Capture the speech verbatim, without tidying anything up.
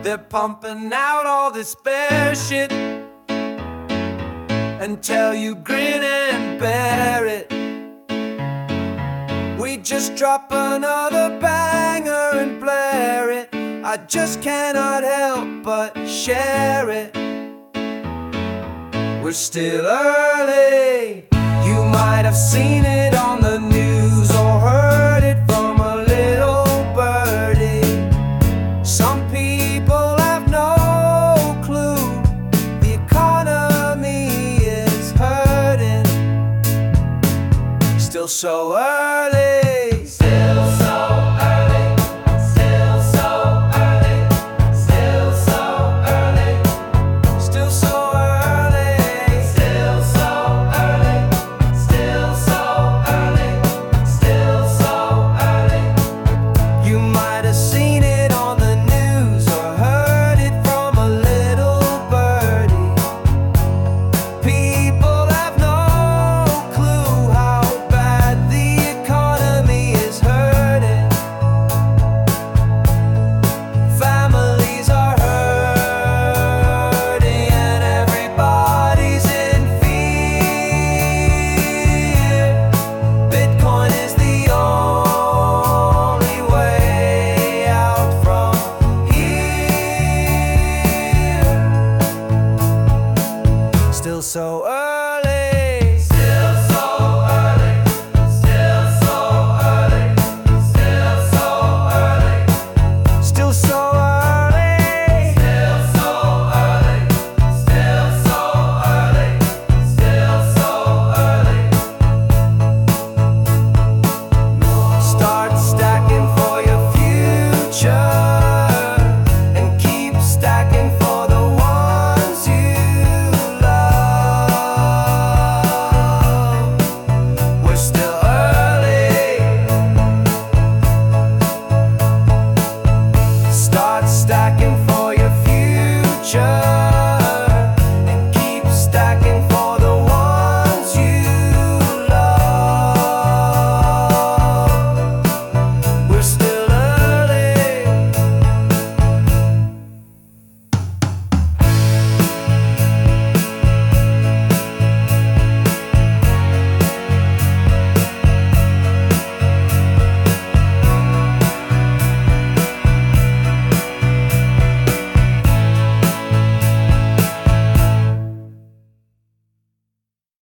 They're pumping out all this bear shit and tell you grin and bear it. We just drop another banger and blare it. I just cannot help but share it. We're still early, you might have seen it on